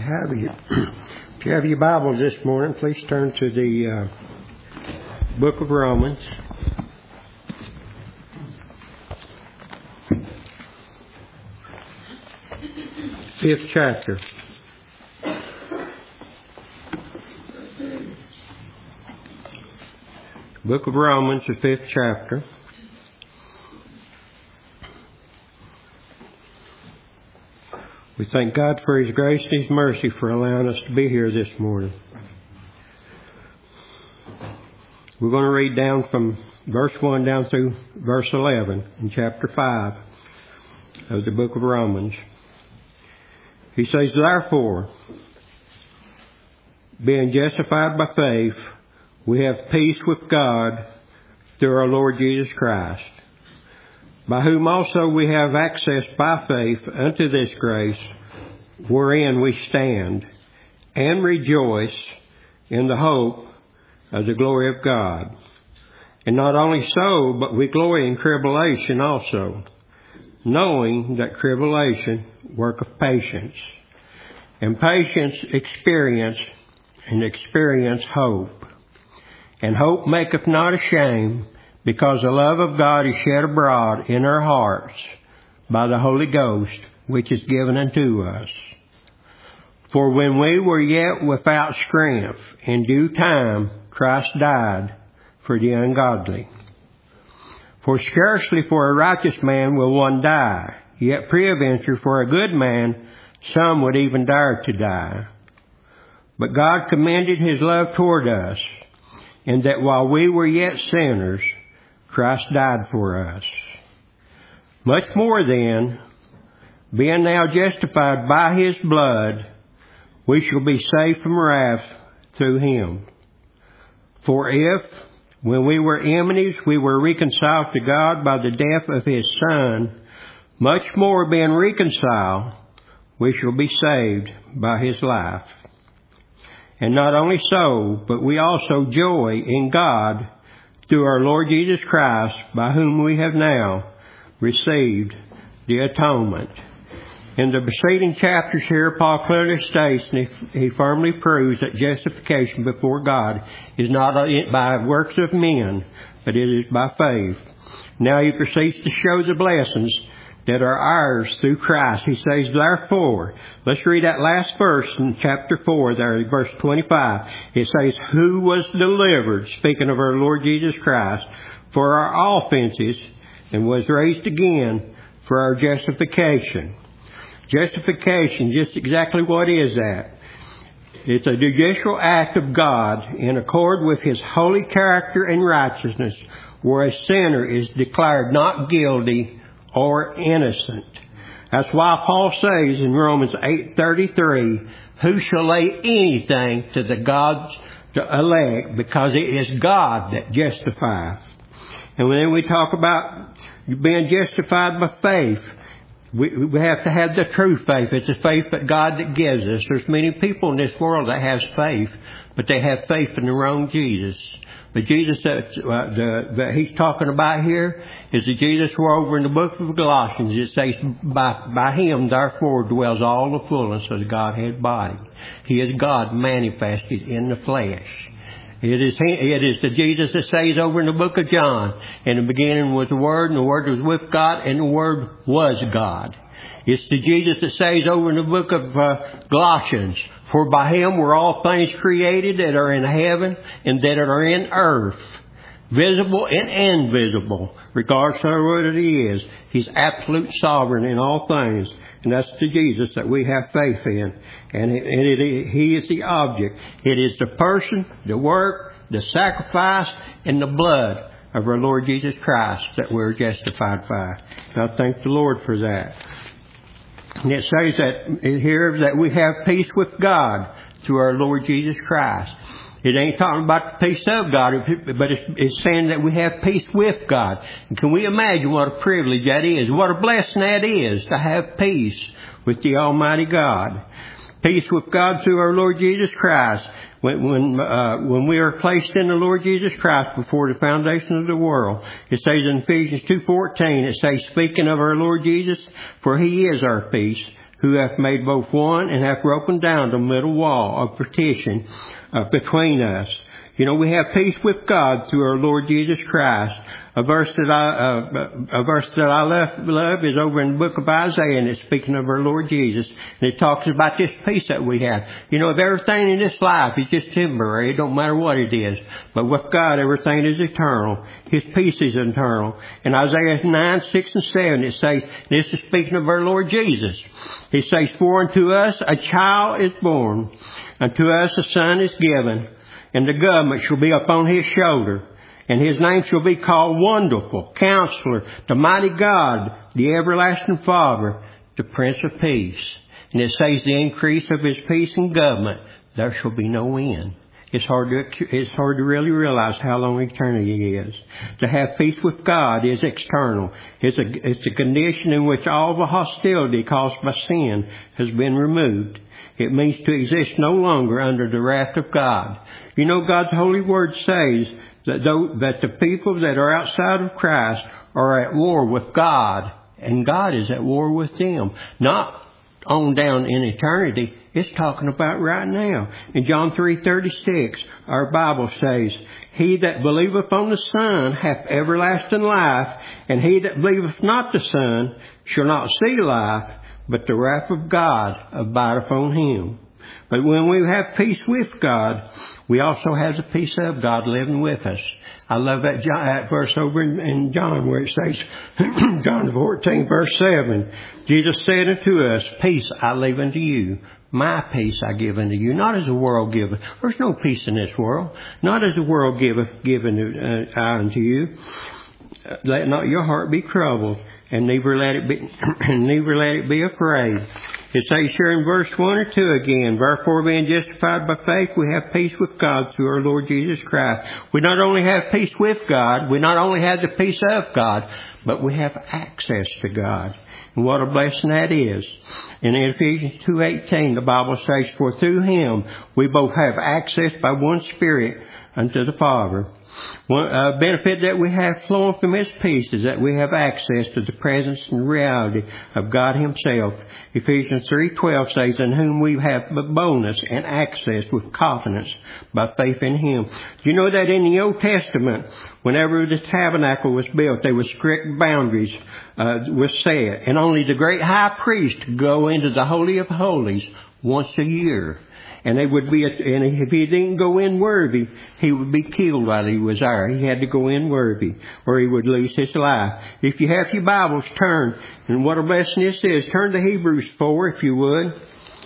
If you have your Bibles this morning, please turn to the book of Romans. Fifth chapter. Book of Romans, the fifth chapter. We thank God for His grace and His mercy for allowing us to be here this morning. We're going to read down from verse 1 down through verse 11 in chapter 5 of the book of Romans. He says, "Therefore, being justified by faith, we have peace with God through our Lord Jesus Christ, by whom also we have access by faith unto this grace, wherein we stand, and rejoice in the hope of the glory of God. And not only so, but we glory in tribulation also, knowing that tribulation worketh patience, and patience experience, and experience hope. And hope maketh not ashamed, because the love of God is shed abroad in our hearts by the Holy Ghost, which is given unto us. For when we were yet without strength, in due time Christ died for the ungodly. For scarcely for a righteous man will one die, yet peradventure for a good man some would even dare to die. But God commended His love toward us, in that while we were yet sinners, Christ died for us. Much more then, being now justified by His blood, we shall be saved from wrath through Him. For if, when we were enemies, we were reconciled to God by the death of His Son, much more being reconciled, we shall be saved by His life. And not only so, but we also joy in God through our Lord Jesus Christ, by whom we have now received the atonement." In the preceding chapters here, Paul clearly states, and he firmly proves that justification before God is not by works of men, but it is by faith. Now he proceeds to show the blessings that are ours through Christ. He says, "Therefore," let's read that last verse in chapter 4, there, verse 25. It says, "Who was delivered," speaking of our Lord Jesus Christ, "for our offenses, and was raised again for our justification." Justification, just exactly what is that? It's a judicial act of God in accord with His holy character and righteousness, where a sinner is declared not guilty or innocent. That's why Paul says in Romans 8:33, "Who shall lay anything to the God's elect? Because it is God that justifies." And then we talk about being justified by faith. We have to have the true faith. It's the faith that God that gives us. There's many people in this world that has faith, but they have faith in the wrong Jesus. The Jesus that he's talking about here is the Jesus we're over in the book of Galatians. It says, by Him, therefore, dwells all the fullness of the Godhead body. He is God manifested in the flesh. It is the Jesus that says over in the book of John, "In the beginning was the Word, and the Word was with God, and the Word was God." It's the Jesus that says over in the book of Galatians, "For by Him were all things created that are in heaven and that are in earth, visible and invisible," regardless of what He is. He's absolute sovereign in all things. And that's the Jesus that we have faith in. And He is the object. It is the person, the work, the sacrifice, and the blood of our Lord Jesus Christ that we're justified by. And I thank the Lord for that. And it says that here that we have peace with God through our Lord Jesus Christ. It ain't talking about the peace of God, but it's saying that we have peace with God. And can we imagine what a privilege that is? What a blessing that is to have peace with the Almighty God. Peace with God through our Lord Jesus Christ. When we are placed in the Lord Jesus Christ before the foundation of the world, it says in Ephesians 2:14, it says, speaking of our Lord Jesus, "For He is our peace, who hath made both one and hath broken down the middle wall of partition between us. You know, we have peace with God through our Lord Jesus Christ. A verse that I love is over in the book of Isaiah, and it's speaking of our Lord Jesus. And it talks about this peace that we have. You know, if everything in this life is just temporary, it don't matter what it is. But with God, everything is eternal. His peace is eternal. In Isaiah 9, 6, and 7, it says, this is speaking of our Lord Jesus. It says, for unto us a child is born, unto us a son is given, and the government shall be upon his shoulder. And his name shall be called Wonderful, Counselor, the Mighty God, the Everlasting Father, the Prince of Peace. And it says the increase of his peace and government, there shall be no end. It's hard to really realize how long eternity is. To have peace with God is external. It's a condition in which all the hostility caused by sin has been removed. It means to exist no longer under the wrath of God. You know, God's holy word says that the people that are outside of Christ are at war with God, and God is at war with them. Not on down in eternity. It's talking about right now. In John 3:36, our Bible says, he that believeth on the Son hath everlasting life, and he that believeth not the Son shall not see life, but the wrath of God abideth on him. But when we have peace with God, we also have the peace of God living with us. I love that verse over in John where it says, John 14, verse 7, Jesus said unto us, peace I leave unto you. My peace I give unto you, not as the world giveth. There's no peace in this world. Not as the world giveth, given unto you. Let not your heart be troubled, and neither let it be afraid. It says here in verse 1 or 2 again, therefore being justified by faith, we have peace with God through our Lord Jesus Christ. We not only have peace with God, we not only have the peace of God, but we have access to God. And what a blessing that is. In Ephesians 2:18, the Bible says, for through him we both have access by one Spirit unto the Father. One benefit that we have flowing from his peace is that we have access to the presence and reality of God himself. Ephesians 3:12 says, in whom we have boldness and access with confidence by faith in him. You know that in the Old Testament, whenever the tabernacle was built, there were strict boundaries were set, and only the great high priest could go into the Holy of Holies once a year. And if he didn't go in worthy, he would be killed while he was there. He had to go in worthy, or he would lose his life. If you have your Bibles, turn, and what a blessing this is, turn to Hebrews 4, if you would.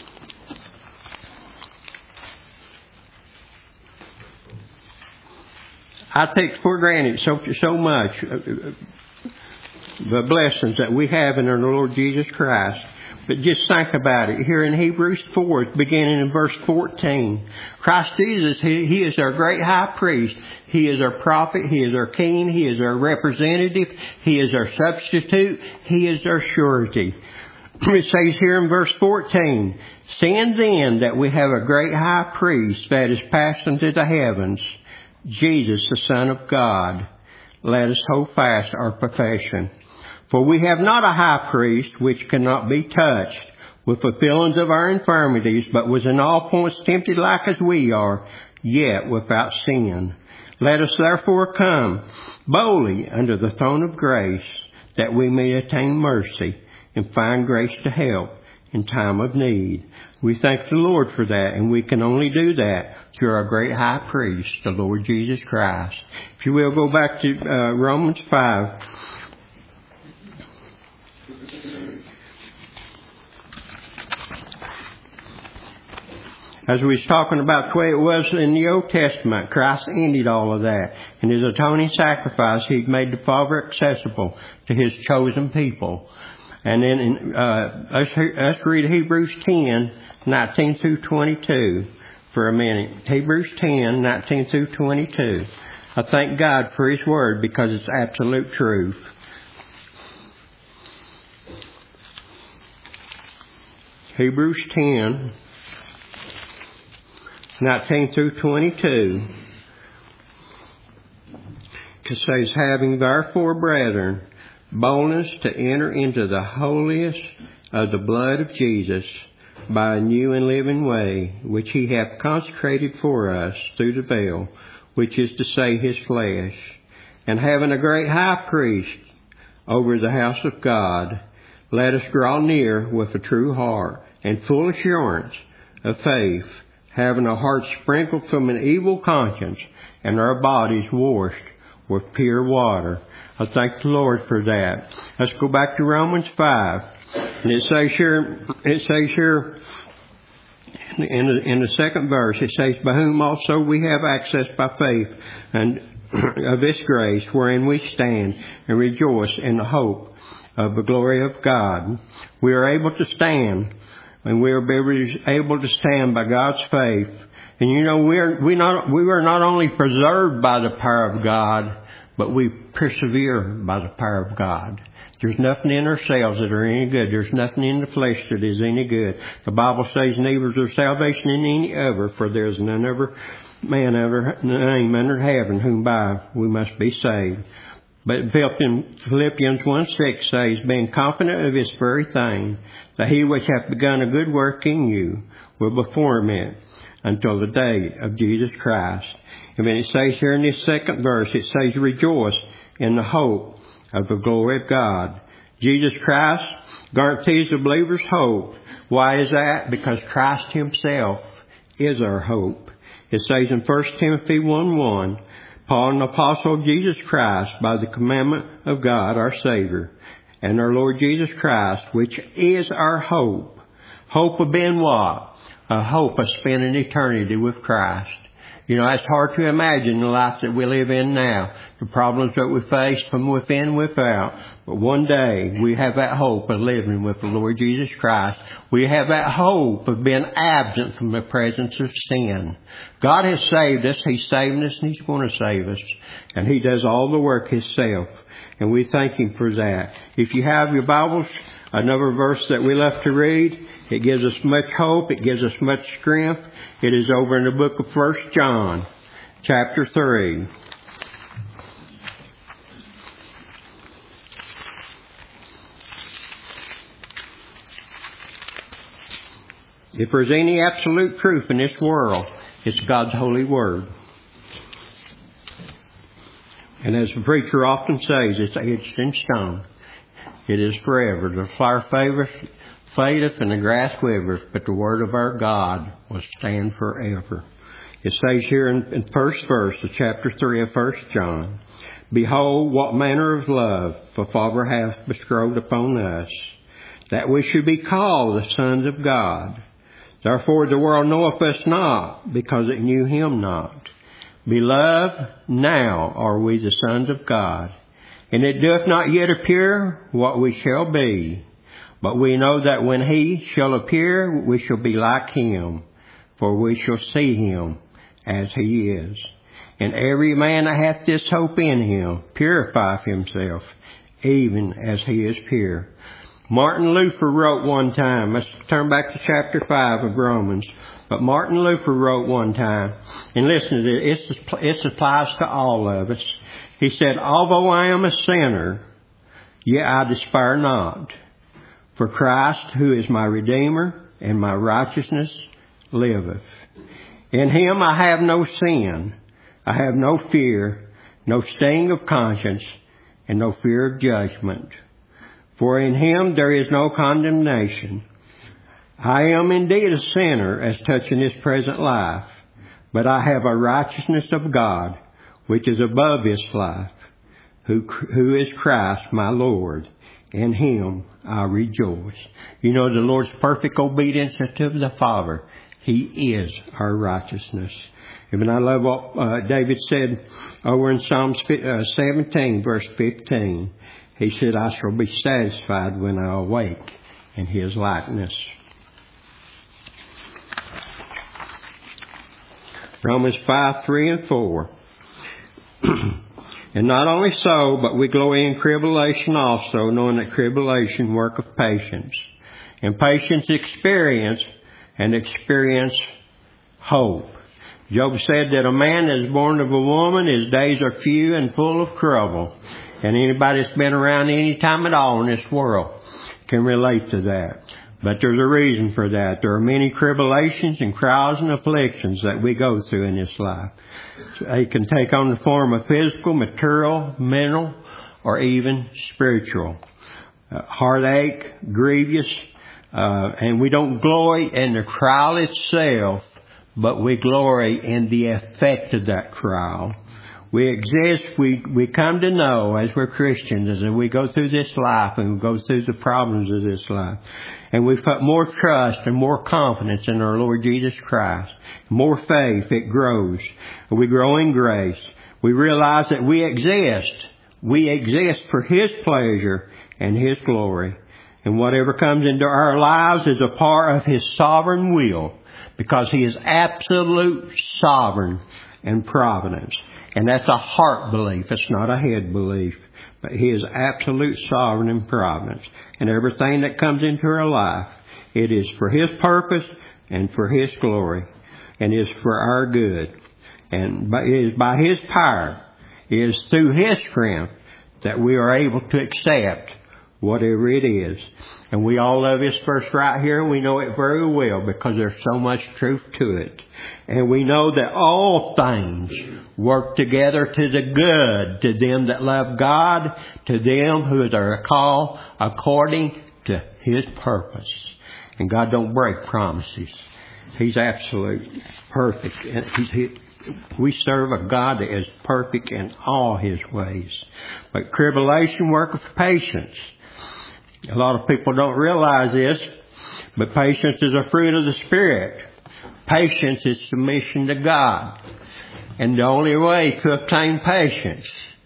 I take for granted so much the blessings that we have in our Lord Jesus Christ. But just think about it. Here in Hebrews 4, beginning in verse 14. Christ Jesus, He is our great high priest. He is our prophet. He is our king. He is our representative. He is our substitute. He is our surety. It says here in verse 14, seeing then that we have a great high priest that is passed into the heavens, Jesus, the Son of God, let us hold fast our profession. For we have not a high priest which cannot be touched with the feelings of our infirmities, but was in all points tempted like as we are, yet without sin. Let us therefore come boldly under the throne of grace, that we may attain mercy and find grace to help in time of need. We thank the Lord for that, and we can only do that through our great high priest, the Lord Jesus Christ. If you will, go back to Romans 5. As we was talking about the way it was in the Old Testament, Christ ended all of that. In his atoning sacrifice, he made the Father accessible to his chosen people. And then let's read Hebrews 10, 19 through 22 for a minute. Hebrews 10, 19 through 22. I thank God for his word because it's absolute truth. Hebrews 10, 19 through 22. It says, having therefore, brethren, boldness to enter into the holiest of the blood of Jesus by a new and living way, which he hath consecrated for us through the veil, which is to say his flesh. And having a great high priest over the house of God, let us draw near with a true heart and full assurance of faith, having our hearts sprinkled from an evil conscience and our bodies washed with pure water. I thank the Lord for that. Let's go back to Romans 5. And it says here in the second verse, it says, by whom also we have access by faith and of this grace wherein we stand and rejoice in the hope of the glory of God. We are able to stand, and we are able to stand by God's faith. And you know, we were not only preserved by the power of God, but we persevere by the power of God. There's nothing in ourselves that are any good. There's nothing in the flesh that is any good. The Bible says, neither is there salvation in any other, for there is none other man ever name under heaven whom by we must be saved. But Philippians 1:6 says, being confident of this very thing, that he which hath begun a good work in you will perform it until the day of Jesus Christ. And then it says here in this second verse, it says, rejoice in the hope of the glory of God. Jesus Christ guarantees the believer's hope. Why is that? Because Christ himself is our hope. It says in 1 Timothy 1:1, Paul, an apostle of Jesus Christ, by the commandment of God, our Savior, and our Lord Jesus Christ, which is our hope. Hope of being what? A hope of spending eternity with Christ. You know, it's hard to imagine the life that we live in now, the problems that we face from within and without. But one day, we have that hope of living with the Lord Jesus Christ. We have that hope of being absent from the presence of sin. God has saved us. He's saving us, and he's going to save us. And he does all the work himself. And we thank him for that. If you have your Bibles, another verse that we love to read, it gives us much hope. It gives us much strength. It is over in the book of 1 John, chapter 3. If there's any absolute truth in this world, it's God's holy word. And as the preacher often says, it's etched in stone. It is forever. The flower fadeth and the grass withereth, but the word of our God will stand forever. It says here in first verse of chapter 3 of 1 John, behold, what manner of love the Father hath bestowed upon us, that we should be called the sons of God. Therefore the world knoweth us not, because it knew him not. Beloved, now are we the sons of God, and it doth not yet appear what we shall be. But we know that when he shall appear, we shall be like him, for we shall see him as he is. And every man that hath this hope in him purifieth himself, even as he is pure. Martin Luther wrote one time, let's turn back to chapter 5 of Romans, but Martin Luther wrote one time, and listen to this, it applies to all of us. He said, although I am a sinner, yet I despair not. For Christ, who is my Redeemer and my righteousness, liveth. In him I have no sin, I have no fear, no sting of conscience, and no fear of judgment. For in him there is no condemnation. I am indeed a sinner as touching this present life, but I have a righteousness of God, which is above this life, who is Christ my Lord. In him I rejoice. You know, the Lord's perfect obedience to the Father, he is our righteousness. And I love what David said over in Psalms 17, verse 15. He said, I shall be satisfied when I awake in his likeness. Romans 5, 3 and 4. And not only so, but we glory in tribulation also, knowing that tribulation worketh patience. And patience experience, and experience hope. Job said that a man that is born of a woman, his days are few and full of trouble. And anybody that's been around any time at all in this world can relate to that. But there's a reason for that. There are many tribulations and trials and afflictions that we go through in this life. They can take on the form of physical, material, mental, or even spiritual. Heartache, grievous, and we don't glory in the trial itself, but we glory in the effect of that trial. We exist, we come to know as we're Christians, as we go through this life and we go through the problems of this life. And we put more trust and more confidence in our Lord Jesus Christ. More faith, it grows. We grow in grace. We realize that we exist. We exist for His pleasure and His glory. And whatever comes into our lives is a part of His sovereign will, because He is absolute sovereign and providence. And that's a heart belief. It's not a head belief. But He is absolute sovereign and providence. And everything that comes into our life, it is for His purpose and for His glory. And is for our good. And it is by His power, it is through His strength that we are able to accept whatever it is. And we all love this verse right here, and we know it very well because there's so much truth to it. And we know that all things work together to the good to them that love God, to them who are called according to His purpose. And God don't break promises. He's absolute perfect. And we serve a God that is perfect in all His ways. But tribulation worketh patience. A lot of people don't realize this, but patience is a fruit of the Spirit. Patience is submission to God. And the only way to obtain patience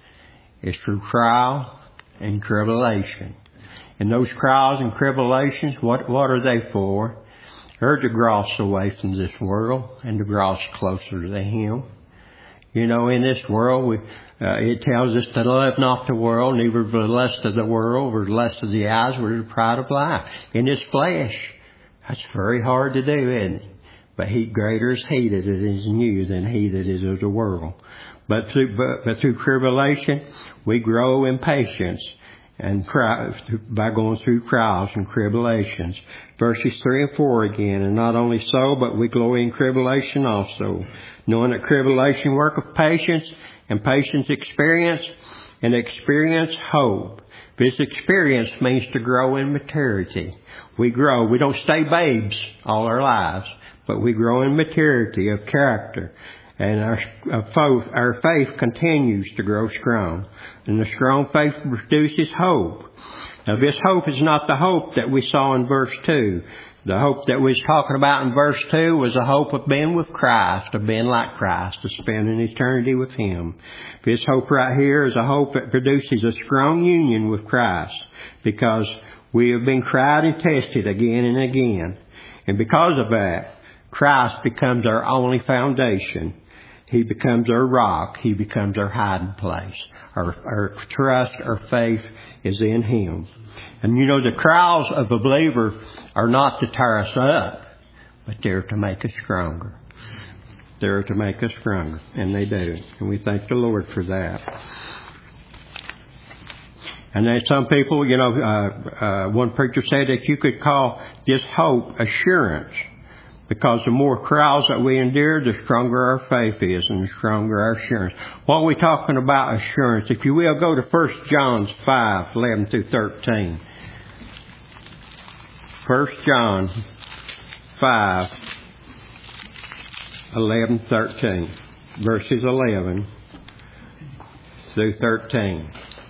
is through trial and tribulation. And those trials and tribulations, what are they for? They're to draw us away from this world and to draw us closer to Him. You know, in this world, it tells us to love not the world, neither the lust of the world, or the lust of the eyes, or the pride of life. In this flesh, that's very hard to do, isn't it? But greater is He that is in you than he that is of the world. But through tribulation, we grow in patience, and by going through trials and tribulations. Verses 3 and 4 again. And not only so, but we glory in tribulation also, knowing that tribulation worketh patience, and patience experience, and experience hope. This experience means to grow in maturity. We grow. We don't stay babes all our lives, but we grow in maturity of character. And our faith continues to grow strong. And the strong faith produces hope. Now this hope is not the hope that we saw in verse 2. The hope that we was talking about in verse 2 was a hope of being with Christ, of being like Christ, to spend an eternity with Him. This hope right here is a hope that produces a strong union with Christ, because we have been tried and tested again and again. And because of that, Christ becomes our only foundation. He becomes our rock. He becomes our hiding place. Our trust, our faith is in Him. And you know, the trials of a believer are not to tear us up, but they're to make us stronger. They're to make us stronger, and they do. And we thank the Lord for that. And then some people, you know, one preacher said that you could call this hope assurance, because the more trials that we endure, the stronger our faith is and the stronger our assurance. What are we talking about assurance? If you will, go to 1 John 5, 11 through 13. 1 John 5, 11, 13. Verses 11 through 13.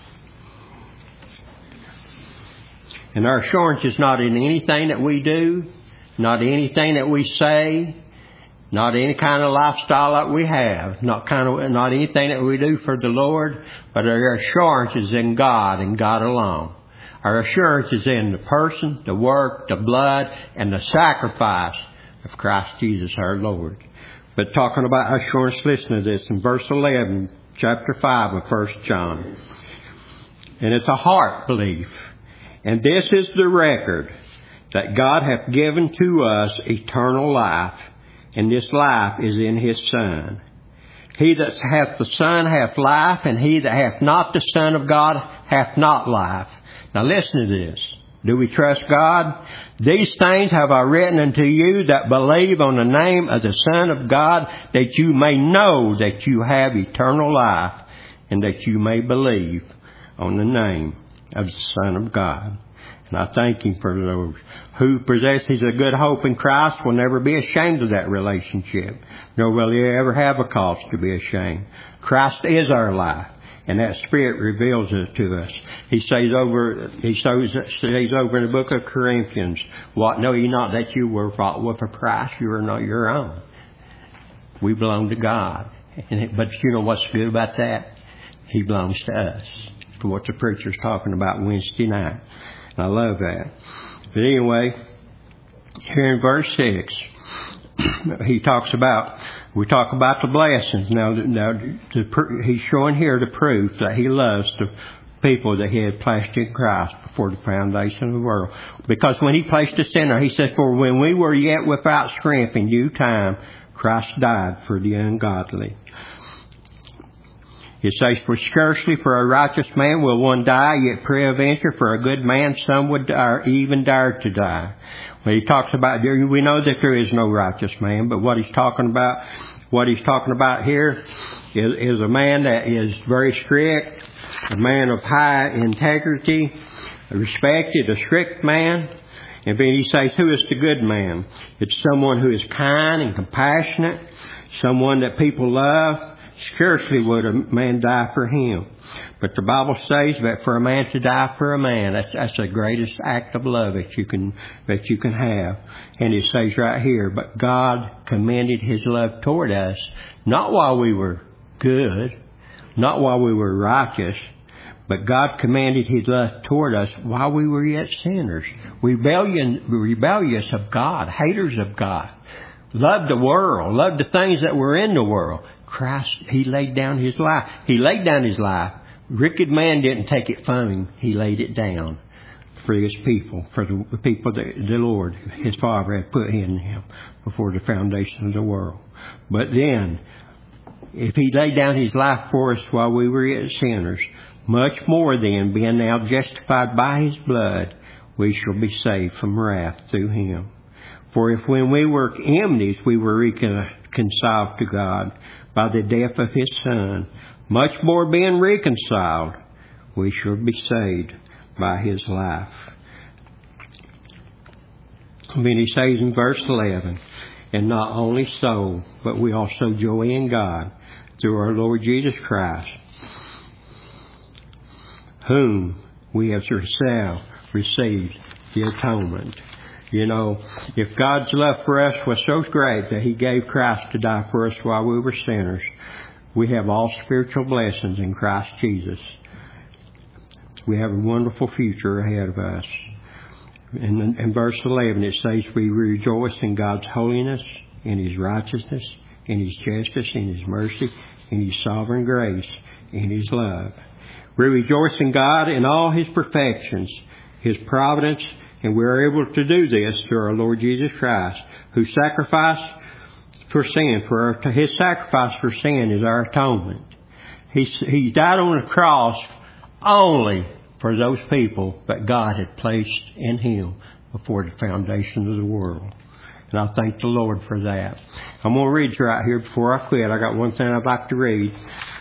And our assurance is not in anything that we do, not anything that we say, not any kind of lifestyle that we have, not anything that we do for the Lord, but our assurance is in God and God alone. Our assurance is in the person, the work, the blood, and the sacrifice of Christ Jesus our Lord. But talking about assurance, listen to this in verse 11, chapter 5 of 1 John. And it's a heart belief. And this is the record, that God hath given to us eternal life, and this life is in His Son. He that hath the Son hath life, and he that hath not the Son of God hath not life. Now listen to this. Do we trust God? These things have I written unto you that believe on the name of the Son of God, that you may know that you have eternal life, and that you may believe on the name of the Son of God. And I thank Him for those who possesses a good hope in Christ will never be ashamed of that relationship, nor will they ever have a cause to be ashamed. Christ is our life, and that Spirit reveals it to us. He says over in the book of Corinthians, "What know ye not that you were bought with a price? You are not your own." We belong to God. But you know what's good about that? He belongs to us. For what the preacher's talking about Wednesday night. I love that. But anyway, here in verse 6, we talk about the blessings. Now he's showing here the proof that he loves the people that he had placed in Christ before the foundation of the world. Because when he placed us in there, he said, "For when we were yet without strength, in due time, Christ died for the ungodly." It says, "For scarcely for a righteous man will one die, yet peradventure for a good man some would even dare to die." When he talks about, we know that there is no righteous man, but what he's talking about here is a man that is very strict, a man of high integrity, respected, a strict man. And then he says, who is the good man? It's someone who is kind and compassionate, someone that people love. Scarcely would a man die for him. But the Bible says that for a man to die for a man, that's the greatest act of love that you can have. And it says right here, "But God commended His love toward us, not while we were good, not while we were righteous, but God commended His love toward us while we were yet sinners." Rebellious of God, haters of God, loved the world, loved the things that were in the world. Christ, He laid down His life. He laid down His life. Wicked man didn't take it from Him. He laid it down for His people, for the people that the Lord, His Father, had put in Him before the foundation of the world. But then, if He laid down His life for us while we were yet sinners, much more then, being now justified by His blood, we shall be saved from wrath through Him. For if when we were enemies, we were reconciled to God by the death of His Son, much more being reconciled, we shall be saved by His life. And then he says in verse 11, "And not only so, but we also joy in God through our Lord Jesus Christ, whom we have ourselves received the atonement." You know, if God's love for us was so great that He gave Christ to die for us while we were sinners, we have all spiritual blessings in Christ Jesus. We have a wonderful future ahead of us. In verse 11 it says, "We rejoice in God's holiness, in His righteousness, in His justice, in His mercy, in His sovereign grace, in His love." We rejoice in God in all His perfections, His providence, and we are able to do this through our Lord Jesus Christ, who sacrificed for sin. His sacrifice for sin is our atonement. He died on the cross only for those people that God had placed in Him before the foundation of the world. And I thank the Lord for that. I'm going to read right here before I quit. I got one thing I'd like to read.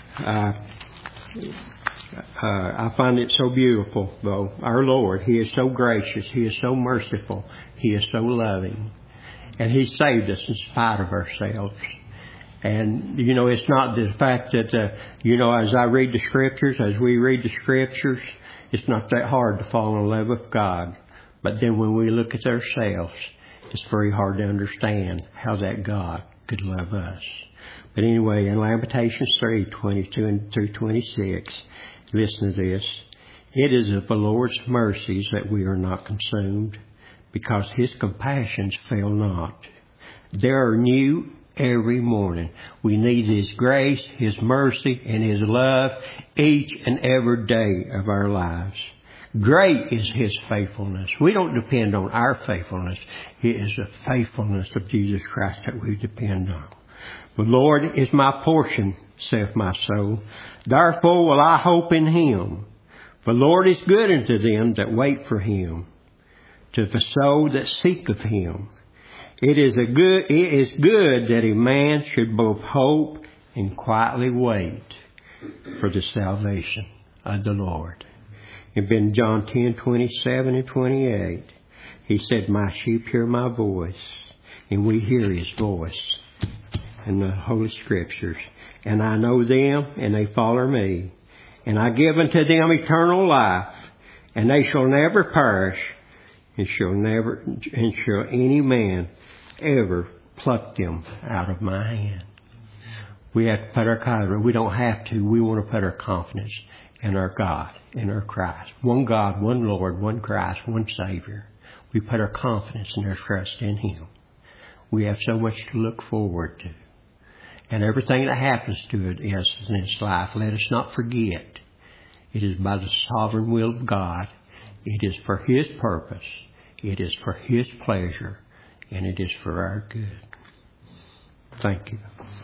I find it so beautiful, though. Our Lord, He is so gracious. He is so merciful. He is so loving. And He saved us in spite of ourselves. And, you know, it's not the fact that, as I read the Scriptures, as we read the Scriptures, it's not that hard to fall in love with God. But then when we look at ourselves, it's very hard to understand how that God could love us. But anyway, in Lamentations 3:22 through 26, listen to this. "It is of the Lord's mercies that we are not consumed, because His compassions fail not. They are new every morning." We need His grace, His mercy, and His love each and every day of our lives. Great is His faithfulness. We don't depend on our faithfulness. It is the faithfulness of Jesus Christ that we depend on. "The Lord is my portion, saith my soul. Therefore will I hope in Him. The Lord is good unto them that wait for Him, to the soul that seeketh him. It is good that a man should both hope and quietly wait for the salvation of the Lord. In John 10:27 and 28, he said, my sheep hear my voice, and we hear his voice in the Holy Scriptures. And I know them, and they follow me. And I give unto them eternal life, and they shall never perish, and shall any man ever pluck them out of my hand. We have to put our confidence. We don't have to. We want to put our confidence in our God, in our Christ. One God, one Lord, one Christ, one Savior. We put our confidence and our trust in him. We have so much to look forward to. And everything that happens to us in this life, let us not forget, it is by the sovereign will of God. It is for his purpose. It is for his pleasure. And it is for our good. Thank you.